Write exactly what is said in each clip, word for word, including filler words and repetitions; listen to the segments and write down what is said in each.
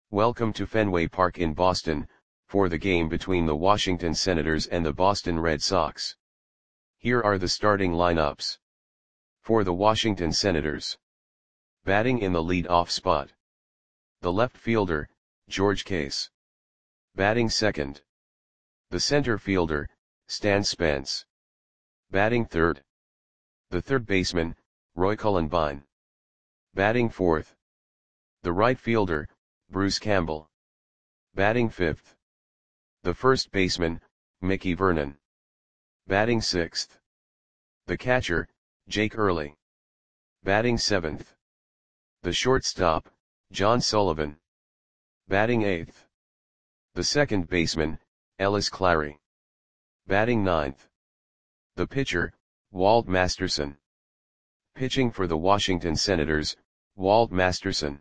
Welcome to Fenway Park in Boston, for the game between the Washington Senators and the Boston Red Sox. Here are the starting lineups. For the Washington Senators. Batting in the lead-off spot. The left fielder, George Case. Batting second. The center fielder, Stan Spence. Batting third. The third baseman, Roy Cullenbine. Batting fourth. The right fielder, Bruce Campbell. Batting fifth. The first baseman, Mickey Vernon. Batting sixth. The catcher, Jake Early. Batting seventh. The shortstop, John Sullivan. Batting eighth. The second baseman, Ellis Clary. Batting ninth. The pitcher, Walt Masterson. Pitching for the Washington Senators, Walt Masterson.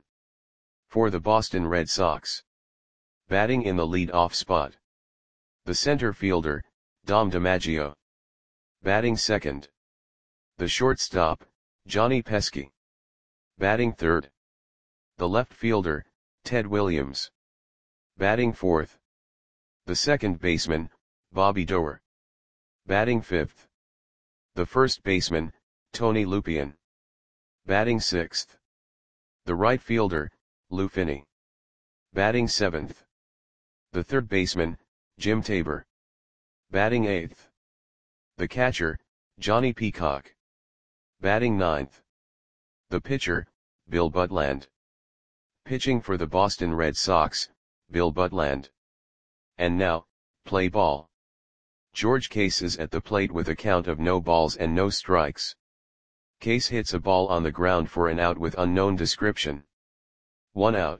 For the Boston Red Sox. Batting in the lead-off spot. The center fielder, Dom DiMaggio. Batting second. The shortstop, Johnny Pesky. Batting third. The left fielder, Ted Williams. Batting fourth. The second baseman, Bobby Doerr. Batting fifth. The first baseman, Tony Lupien. Batting sixth. The right fielder, Lou Finney. Batting seventh. The third baseman, Jim Tabor. Batting eighth. The catcher, Johnny Peacock. Batting ninth. The pitcher, Bill Butland. Pitching for the Boston Red Sox, Bill Butland. And now, play ball. George Case is at the plate with a count of no balls and no strikes. Case hits a ball on the ground for an out with unknown description. One out.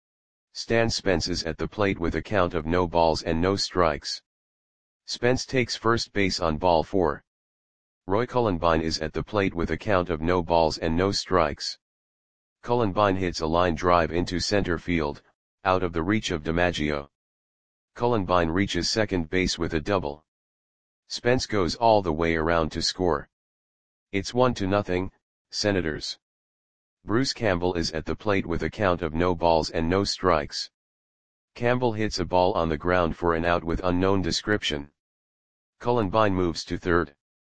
Stan Spence is at the plate with a count of no balls and no strikes. Spence takes first base on ball four. Roy Cullenbine is at the plate with a count of no balls and no strikes. Cullenbine hits a line drive into center field, out of the reach of DiMaggio. Cullenbine reaches second base with a double. Spence goes all the way around to score. It's one to nothing, Senators. Bruce Campbell is at the plate with a count of no balls and no strikes. Campbell hits a ball on the ground for an out with unknown description. Cullenbine moves to third.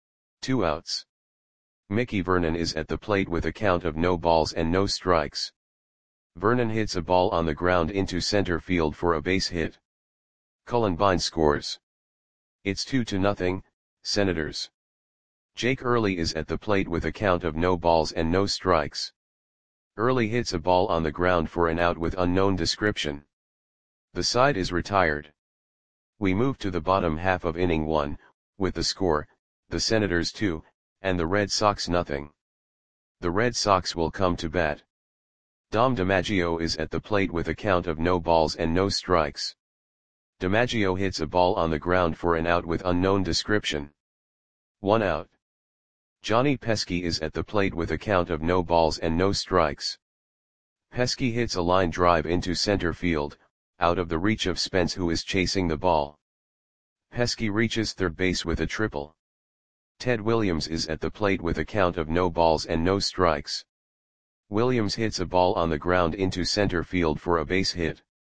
Two outs. Mickey Vernon is at the plate with a count of no balls and no strikes. Vernon hits a ball on the ground into center field for a base hit. Cullenbine scores. It's two to nothing, Senators. Jake Early is at the plate with a count of no balls and no strikes. Early hits a ball on the ground for an out with unknown description. The side is retired. We move to the bottom half of inning one, with the score, the Senators two, and the Red Sox nothing. The Red Sox will come to bat. Dom DiMaggio is at the plate with a count of no balls and no strikes. DiMaggio hits a ball on the ground for an out with unknown description. One out. Johnny Pesky is at the plate with a count of no balls and no strikes. Pesky hits a line drive into center field, out of the reach of Spence who is chasing the ball. Pesky reaches third base with a triple. Ted Williams is at the plate with a count of no balls and no strikes. Williams hits a ball on the ground into center field for a base hit.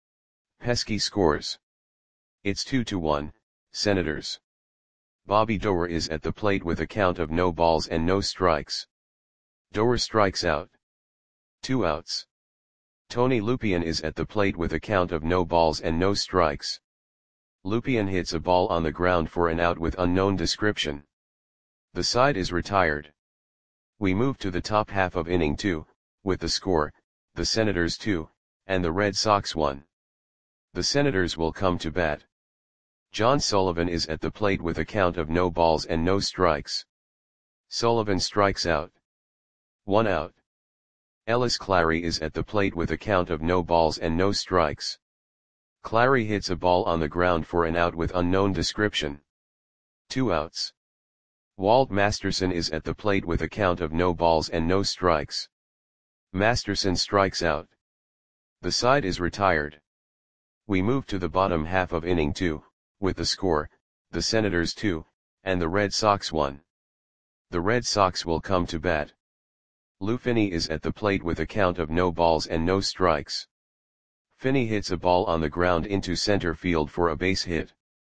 Pesky scores. It's two to one, Senators. Bobby Doerr is at the plate with a count of no balls and no strikes. Doerr strikes out. Two outs. Tony Lupien is at the plate with a count of no balls and no strikes. Lupien hits a ball on the ground for an out with unknown description. The side is retired. We move to the top half of inning two, with the score, the Senators two, and the Red Sox one. The Senators will come to bat. John Sullivan is at the plate with a count of no balls and no strikes. Sullivan strikes out. One out. Ellis Clary is at the plate with a count of no balls and no strikes. Clary hits a ball on the ground for an out with unknown description. Two outs. Walt Masterson is at the plate with a count of no balls and no strikes. Masterson strikes out. The side is retired. We move to the bottom half of inning two, with the score, the Senators two, and the Red Sox one. The Red Sox will come to bat. Lou Finney is at the plate with a count of no balls and no strikes. Finney hits a ball on the ground into center field for a base hit.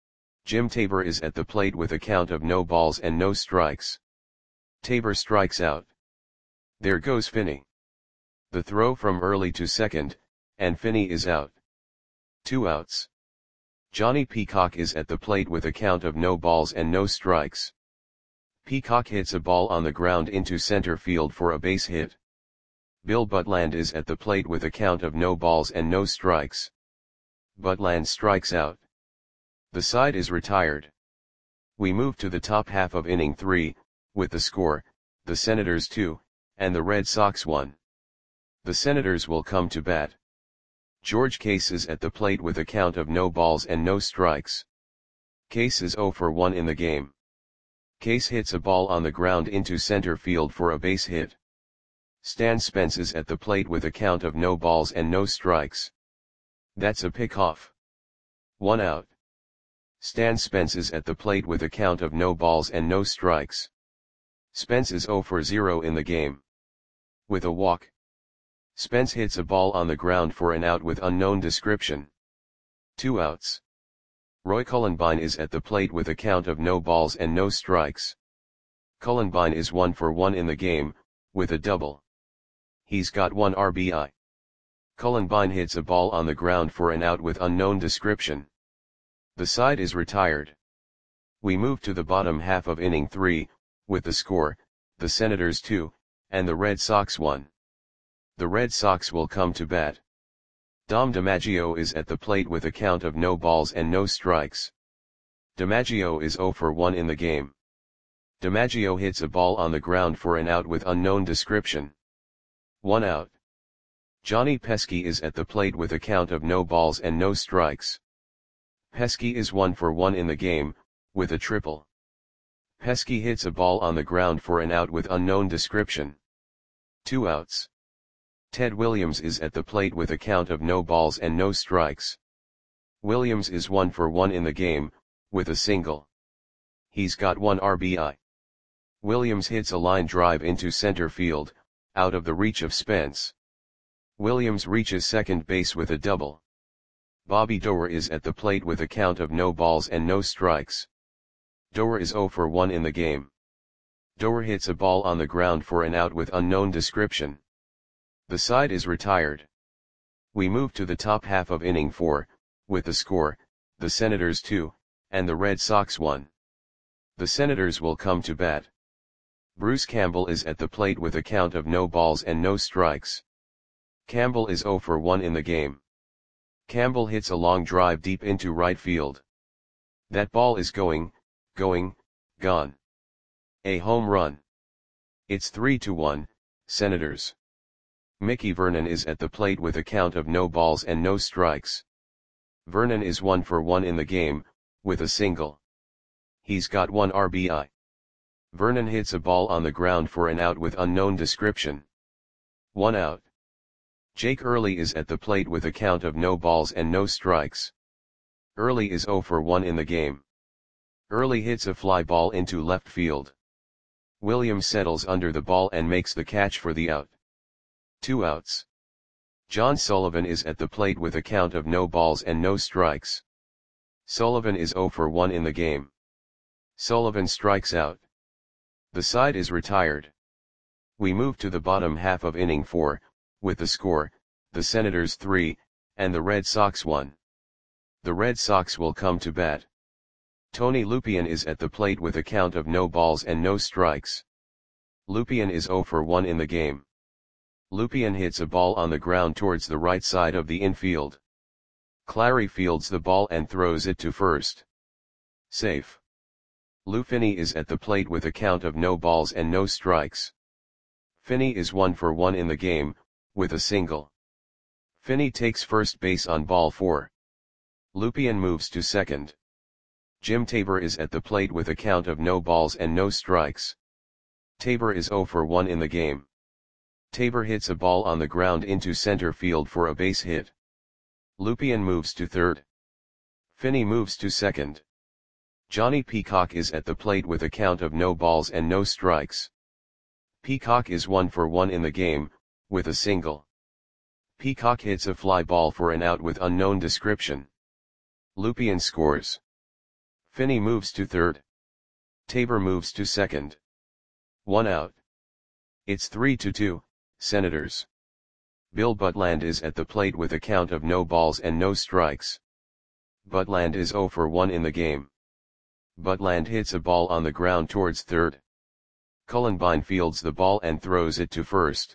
Jim Tabor is at the plate with a count of no balls and no strikes. Tabor strikes out. There goes Finney. The throw from early to second, and Finney is out. Two outs. Johnny Peacock is at the plate with a count of no balls and no strikes. Peacock hits a ball on the ground into center field for a base hit. Bill Butland is at the plate with a count of no balls and no strikes. Butland strikes out. The side is retired. We move to the top half of inning three, with the score, the Senators two, and the Red Sox one. The Senators will come to bat. George Case is at the plate with a count of no balls and no strikes. Case is oh for one in the game. Case hits a ball on the ground into center field for a base hit. Stan Spence is at the plate with a count of no balls and no strikes. That's a pickoff. One out. Stan Spence is at the plate with a count of no balls and no strikes. Spence is oh for zero in the game. With a walk. Spence hits a ball on the ground for an out with unknown description. Two outs. Roy Cullenbine is at the plate with a count of no balls and no strikes. Cullenbine is one for one in the game, with a double. He's got one R B I. Cullenbine hits a ball on the ground for an out with unknown description. The side is retired. We move to the bottom half of inning three, with the score, the Senators two, and the Red Sox one. The Red Sox will come to bat. Dom DiMaggio is at the plate with a count of no balls and no strikes. DiMaggio is oh for one in the game. DiMaggio hits a ball on the ground for an out with unknown description. One out. Johnny Pesky is at the plate with a count of no balls and no strikes. Pesky is one for one in the game, with a triple. Pesky hits a ball on the ground for an out with unknown description. Two outs. Ted Williams is at the plate with a count of no balls and no strikes. Williams is one for one in the game, with a single. He's got one R B I. Williams hits a line drive into center field, out of the reach of Spence. Williams reaches second base with a double. Bobby Doerr is at the plate with a count of no balls and no strikes. Doerr is oh for one in the game. Doerr hits a ball on the ground for an out with unknown description. The side is retired. We move to the top half of inning four, with the score, the Senators two, and the Red Sox one. The Senators will come to bat. Bruce Campbell is at the plate with a count of no balls and no strikes. Campbell is oh for one in the game. Campbell hits a long drive deep into right field. That ball is going, going, gone. A home run. It's three to one, Senators. Mickey Vernon is at the plate with a count of no balls and no strikes. Vernon is one for one in the game, with a single. He's got one R B I. Vernon hits a ball on the ground for an out with unknown description. One out. Jake Early is at the plate with a count of no balls and no strikes. Early is oh for one in the game. Early hits a fly ball into left field. Williams settles under the ball and makes the catch for the out. Two outs. John Sullivan is at the plate with a count of no balls and no strikes. Sullivan is oh for one in the game. Sullivan strikes out. The side is retired. We move to the bottom half of inning four, with the score, the Senators three, and the Red Sox one. The Red Sox will come to bat. Tony Lupien is at the plate with a count of no balls and no strikes. Lupien is oh for one in the game. Lupien hits a ball on the ground towards the right side of the infield. Clary fields the ball and throws it to first. Safe. Lou Finney is at the plate with a count of no balls and no strikes. Finney is one for one in the game, with a single. Finney takes first base on ball four. Lupien moves to second. Jim Tabor is at the plate with a count of no balls and no strikes. Tabor is oh for one in the game. Tabor hits a ball on the ground into center field for a base hit. Lupien moves to third. Finney moves to second. Johnny Peacock is at the plate with a count of no balls and no strikes. Peacock is one for one in the game, with a single. Peacock hits a fly ball for an out with unknown description. Lupien scores. Finney moves to third. Tabor moves to second. One out. It's three to two, Senators. Bill Butland is at the plate with a count of no balls and no strikes. Butland is zero for one in the game. Butland hits a ball on the ground towards third. Cullenbine fields the ball and throws it to first.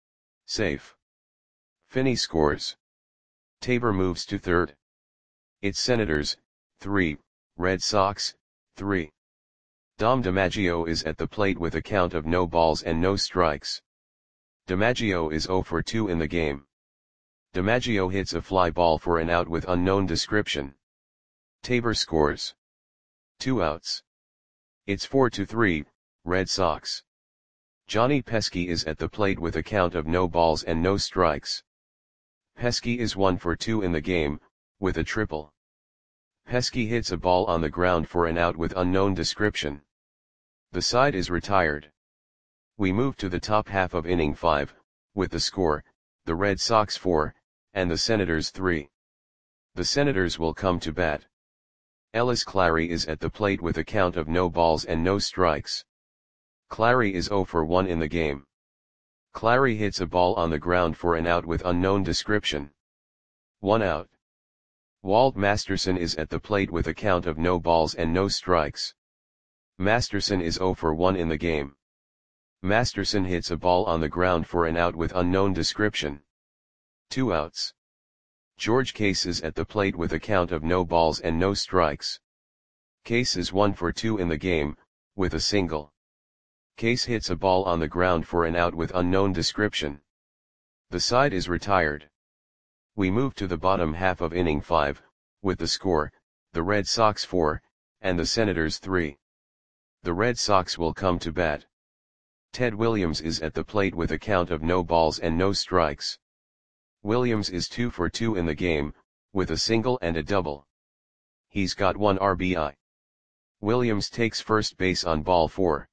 Safe. Finney scores. Tabor moves to third. It's Senators, three, Red Sox, three. Dom DiMaggio is at the plate with a count of no balls and no strikes. DiMaggio is zero for two in the game. DiMaggio hits a fly ball for an out with unknown description. Tabor scores. Two outs. It's four to three, Red Sox. Johnny Pesky is at the plate with a count of no balls and no strikes. Pesky is one for two in the game, with a triple. Pesky hits a ball on the ground for an out with unknown description. The side is retired. We move to the top half of inning five, with the score, the Red Sox four, and the Senators three. The Senators will come to bat. Ellis Clary is at the plate with a count of no balls and no strikes. Clary is zero for one in the game. Clary hits a ball on the ground for an out with unknown description. One out. Walt Masterson is at the plate with a count of no balls and no strikes. Masterson is zero for one in the game. Masterson hits a ball on the ground for an out with unknown description. Two outs. George Case is at the plate with a count of no balls and no strikes. Case is one for two in the game, with a single. Case hits a ball on the ground for an out with unknown description. The side is retired. We move to the bottom half of inning five, with the score, the Red Sox four, and the Senators three. The Red Sox will come to bat. Ted Williams is at the plate with a count of no balls and no strikes. Williams is two for two in the game, with a single and a double. He's got one R B I. Williams takes first base on ball four.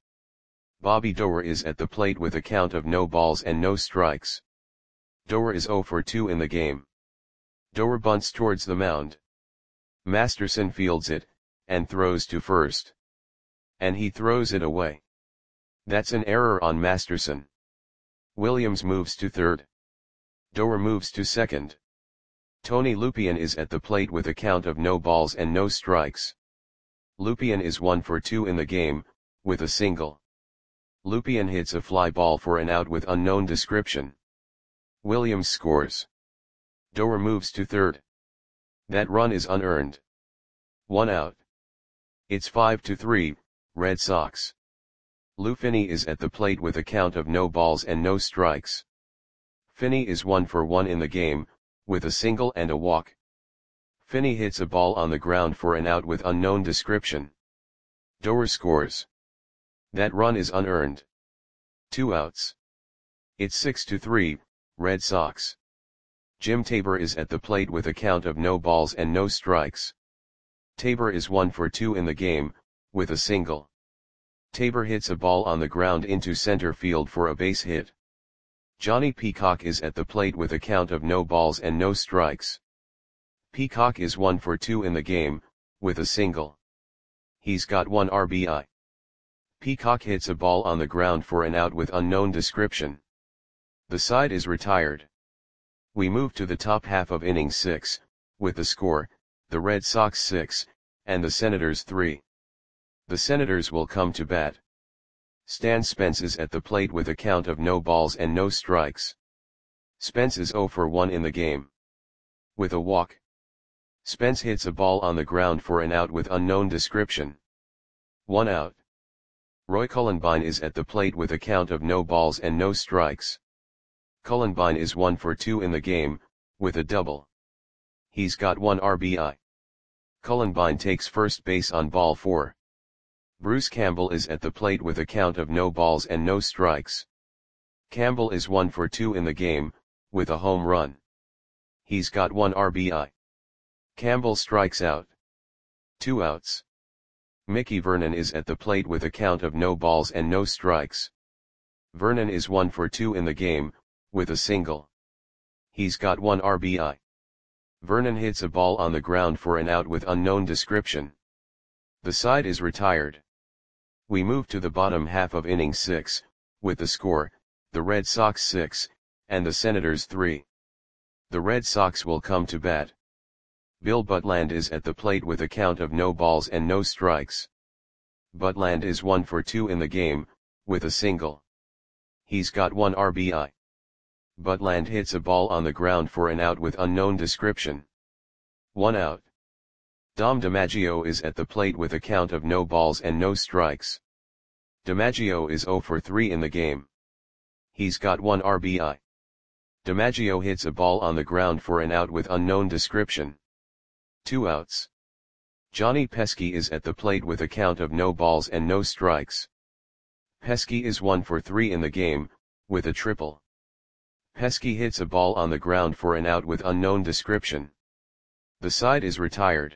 Bobby Doerr is at the plate with a count of no balls and no strikes. Doerr is zero for two in the game. Doerr bunts towards the mound. Masterson fields it, and throws to first. And he throws it away. That's an error on Masterson. Williams moves to third. Doerr moves to second. Tony Lupien is at the plate with a count of no balls and no strikes. Lupien is one for two in the game, with a single. Lupien hits a fly ball for an out with unknown description. Williams scores. Doerr moves to third. That run is unearned. One out. It's five to three, Red Sox. Lou Finney is at the plate with a count of no balls and no strikes. Finney is one for one in the game, with a single and a walk. Finney hits a ball on the ground for an out with unknown description. Doerr scores. That run is unearned. Two outs. It's six to three, Red Sox. Jim Tabor is at the plate with a count of no balls and no strikes. Tabor is one for two in the game, with a single. Tabor hits a ball on the ground into center field for a base hit. Johnny Peacock is at the plate with a count of no balls and no strikes. Peacock is one for two in the game, with a single. He's got one R B I. Peacock hits a ball on the ground for an out with unknown description. The side is retired. We move to the top half of inning six, with the score, the Red Sox six, and the Senators three. The Senators will come to bat. Stan Spence is at the plate with a count of no balls and no strikes. Spence is zero for one in the game. With a walk. Spence hits a ball on the ground for an out with unknown description. One out. Roy Cullenbine is at the plate with a count of no balls and no strikes. Cullenbine is one for two in the game, with a double. He's got one R B I. Cullenbine takes first base on ball four. Bruce Campbell is at the plate with a count of no balls and no strikes. Campbell is one for two in the game, with a home run. He's got one R B I. Campbell strikes out. Two outs. Mickey Vernon is at the plate with a count of no balls and no strikes. Vernon is one for two in the game, with a single. He's got one R B I. Vernon hits a ball on the ground for an out with unknown description. The side is retired. We move to the bottom half of inning six, with the score, the Red Sox six, and the Senators three. The Red Sox will come to bat. Bill Butland is at the plate with a count of no balls and no strikes. Butland is one for two in the game, with a single. He's got one R B I. Butland hits a ball on the ground for an out with unknown description. One out. Dom DiMaggio is at the plate with a count of no balls and no strikes. DiMaggio is zero for three in the game. He's got one R B I. DiMaggio hits a ball on the ground for an out with unknown description. Two outs. Johnny Pesky is at the plate with a count of no balls and no strikes. Pesky is one for three in the game, with a triple. Pesky hits a ball on the ground for an out with unknown description. The side is retired.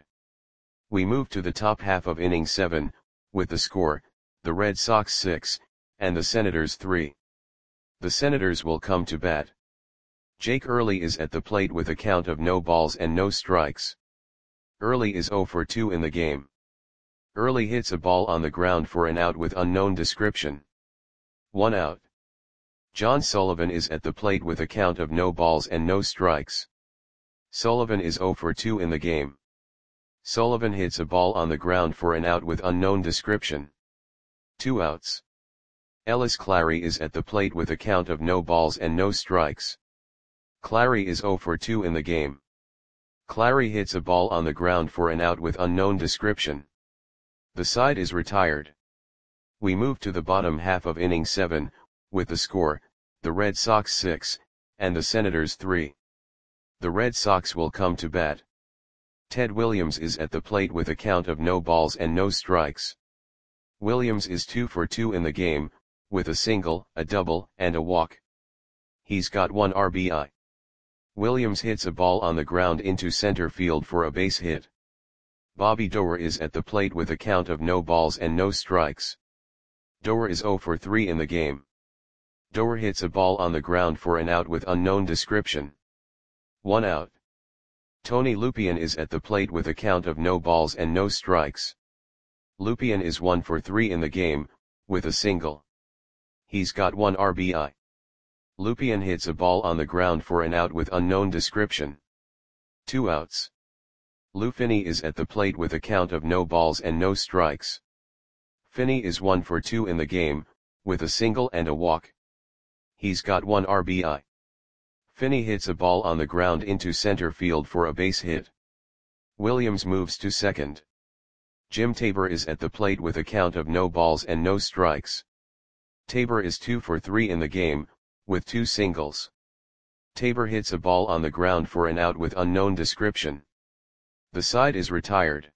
We move to the top half of inning seven, with the score, the Red Sox six, and the Senators three. The Senators will come to bat. Jake Early is at the plate with a count of no balls and no strikes. Early is zero for two in the game. Early hits a ball on the ground for an out with unknown description. One out. John Sullivan is at the plate with a count of no balls and no strikes. Sullivan is zero for two in the game. Sullivan hits a ball on the ground for an out with unknown description. Two outs. Ellis Clary is at the plate with a count of no balls and no strikes. Clary is zero for two in the game. Clary hits a ball on the ground for an out with unknown description. The side is retired. We move to the bottom half of inning seven, with the score, the Red Sox six, and the Senators three. The Red Sox will come to bat. Ted Williams is at the plate with a count of no balls and no strikes. Williams is two for two in the game, with a single, a double, and a walk. He's got one R B I. Williams hits a ball on the ground into center field for a base hit. Bobby Doerr is at the plate with a count of no balls and no strikes. Doerr is zero for three in the game. Doerr hits a ball on the ground for an out with unknown description. One out. Tony Lupien is at the plate with a count of no balls and no strikes. Lupien is one for three in the game, with a single. He's got one R B I. Lupien hits a ball on the ground for an out with unknown description. Two outs. Lou Finney is at the plate with a count of no balls and no strikes. Finney is one for two in the game, with a single and a walk. He's got one R B I. Finney hits a ball on the ground into center field for a base hit. Williams moves to second. Jim Tabor is at the plate with a count of no balls and no strikes. Tabor is two for three in the game, with two singles. Tabor hits a ball on the ground for an out with unknown description. The side is retired.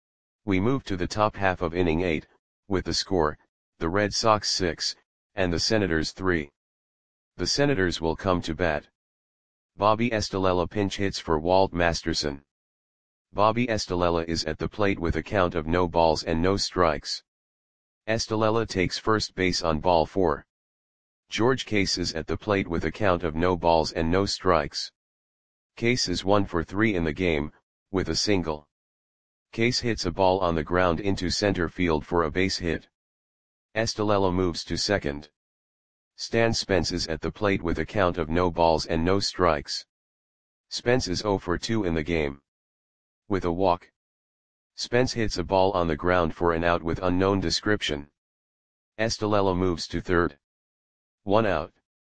We move to the top half of inning eight, with the score, the Red Sox six, and the Senators three. The Senators will come to bat. Bobby Estalella pinch hits for Walt Masterson. Bobby Estalella is at the plate with a count of no balls and no strikes. Estalella takes first base on ball four. George Case is at the plate with a count of no balls and no strikes. Case is one for three in the game, with a single. Case hits a ball on the ground into center field for a base hit. Estalella moves to second. Stan Spence is at the plate with a count of no balls and no strikes. Spence is zero for two in the game. With a walk. Spence hits a ball on the ground for an out with unknown description. Estalella moves to third. One out.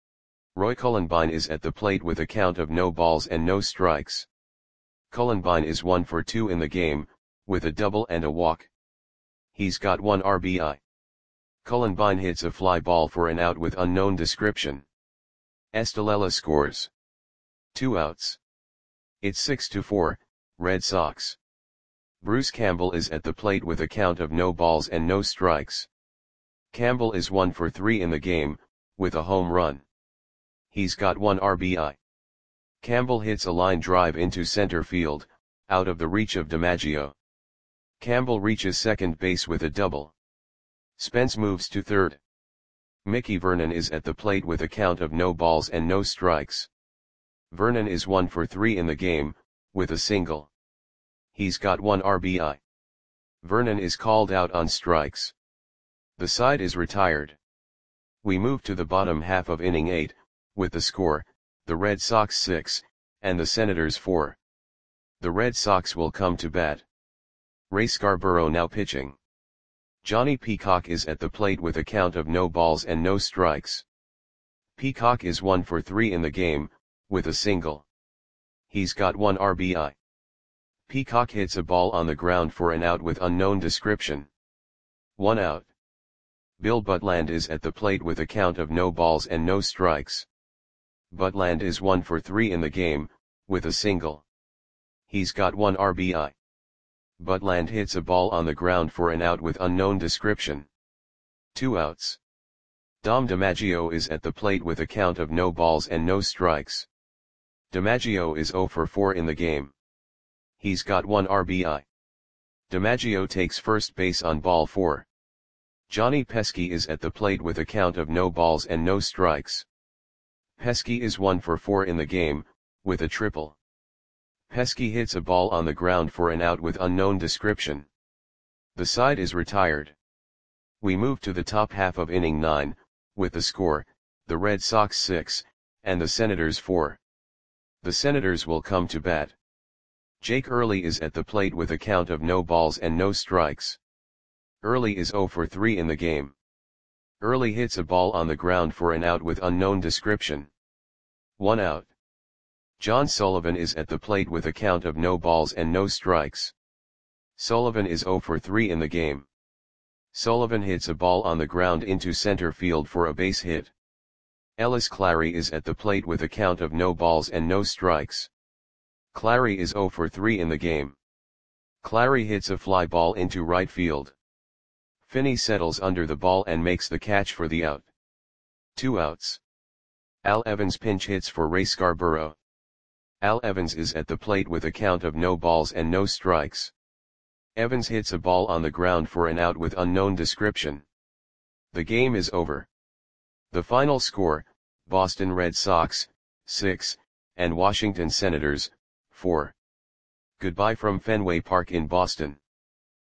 Roy Cullenbine is at the plate with a count of no balls and no strikes. Cullenbine is one for two in the game, with a double and a walk. He's got one R B I. Cullenbine hits a fly ball for an out with unknown description. Estalella scores. Two outs. It's six to four, Red Sox. Bruce Campbell is at the plate with a count of no balls and no strikes. Campbell is one for three in the game, with a home run. He's got one R B I. Campbell hits a line drive into center field, out of the reach of DiMaggio. Campbell reaches second base with a double. Spence moves to third. Mickey Vernon is at the plate with a count of no balls and no strikes. Vernon is one for three in the game, with a single. He's got one R B I. Vernon is called out on strikes. The side is retired. We move to the bottom half of inning eight, with the score, the Red Sox six, and the Senators four. The Red Sox will come to bat. Ray Scarborough now pitching. Johnny Peacock is at the plate with a count of no balls and no strikes. Peacock is one for three in the game, with a single. He's got one R B I. Peacock hits a ball on the ground for an out with unknown description. One out. Bill Butland is at the plate with a count of no balls and no strikes. Butland is one for three in the game, with a single. He's got one R B I. Butland hits a ball on the ground for an out with unknown description. Two outs. Dom DiMaggio is at the plate with a count of no balls and no strikes. DiMaggio is zero for four in the game. He's got one R B I. DiMaggio takes first base on ball four. Johnny Pesky is at the plate with a count of no balls and no strikes. Pesky is one for four in the game, with a triple. Pesky hits a ball on the ground for an out with unknown description. The side is retired. We move to the top half of inning nine, with the score, the Red Sox six, and the Senators four. The Senators will come to bat. Jake Early is at the plate with a count of no balls and no strikes. Early is zero for three in the game. Early hits a ball on the ground for an out with unknown description. One out. John Sullivan is at the plate with a count of no balls and no strikes. Sullivan is zero for three in the game. Sullivan hits a ball on the ground into center field for a base hit. Ellis Clary is at the plate with a count of no balls and no strikes. Clary is zero for three in the game. Clary hits a fly ball into right field. Finney settles under the ball and makes the catch for the out. Two outs. Al Evans pinch hits for Ray Scarborough. Al Evans is at the plate with a count of no balls and no strikes. Evans hits a ball on the ground for an out with unknown description. The game is over. The final score, Boston Red Sox, six, and Washington Senators, four. Goodbye from Fenway Park in Boston.